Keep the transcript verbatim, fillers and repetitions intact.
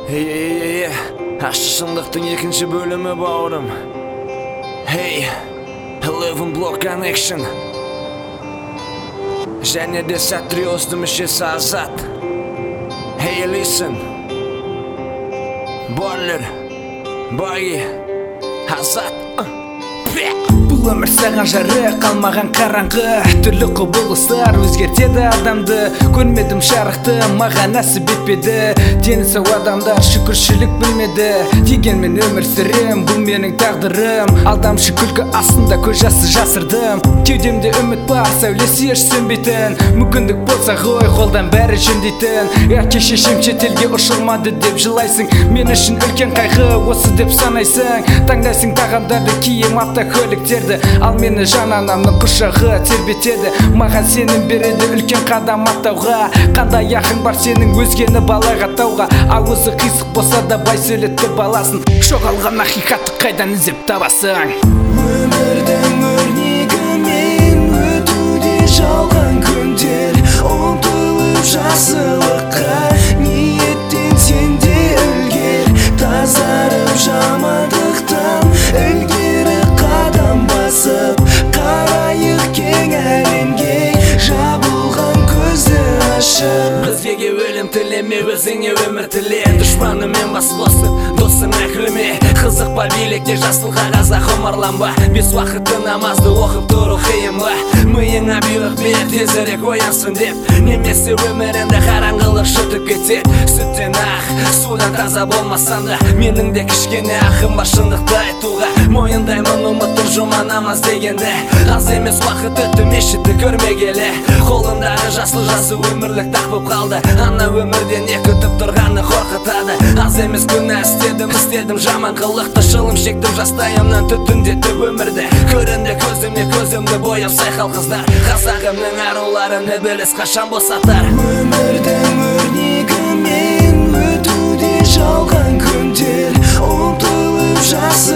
Hey, hey, hey, hey. Aşçı şындықтың екінші бөлімі бауырым. Hey, eleven block connection. Және де сатриостың мүшесі Азат. Hey, listen. Boiler, Boy, Азат. Бұл өмір саған жарық, қалмаған қараңғы. Түрлі құбылыстар өзгертеді адамды. Көрмедім шарықты, маған нәсіп етпеді. Дені сау адамдар шүкіршілік білмеді. Дегенмен өмір сүрем, бұл менің тағдырым. Алдамшы күлкі астында көз жасы жасырдым. Кеудемде үміт бар, сәулесі еш сөнбейтін. Мүмкіндік болса ғой, қолдан бәрі жөндейтін. Әке шешем шетелге ұшырмады деп жылайсың. Мен үшін үлкен қайғы осы деп санайсың. Таңдайсың тағамдарды, киім, автокөліктерді. Ал мені жан анамның құшағы тербетеді. Маған сенім береді үлкен қадам аттауға. Қандай яқын бар сенің өзгені балағаттауға. Ауызы қисық болса да бай сөйлетті баласын. Жоғалған ақиқатты қайдан іздеп табасың? Өмірдің өрнегімен өтуде жалған күндер. Ұмтылып жақсылыққа ниеттен сен де үлгер. Тазарып жамандықтан ілгері қадам басып, қарайық кең әлемге, жабылған көзді ашып. Өзгеге өлім тілеме, өзіңе өмір тіле. Дұшпанымен бас қосып, досың әкілме. Қызықпа билікте жасыл қағазға құмарланба. Бес уақытты намазды оқып тұру қиын ба? Миыңа бұйрық бер, тезірек оянсын деп. Немесе өміріңді қараңғылық жұтып кетер. Сүттен ақ, судан таза болмасан да, менің де кішкене ақым бар шындықты айтуға. Мойындаймын ұмыттым жұма намаз дегенде. Аз емес уақыт өтті мешітті көрмегелі. Қолындағы жасыл жасы өмірлік тақ боп қалды. Ана өмірден не күтіп тұрғаны қорқытады. Аз емес күнә істедім, істедім жаман қылықты. Шылым шектім жастайымнан түтіндетіп өмірді. Көрінді көзіме көзімді бояп сайқал қыздар. Қазағымның аруларын ібіліс қашан босатар? Өмірдің өрнегімен өтуде жалған күндер. Ұмтылып жақсы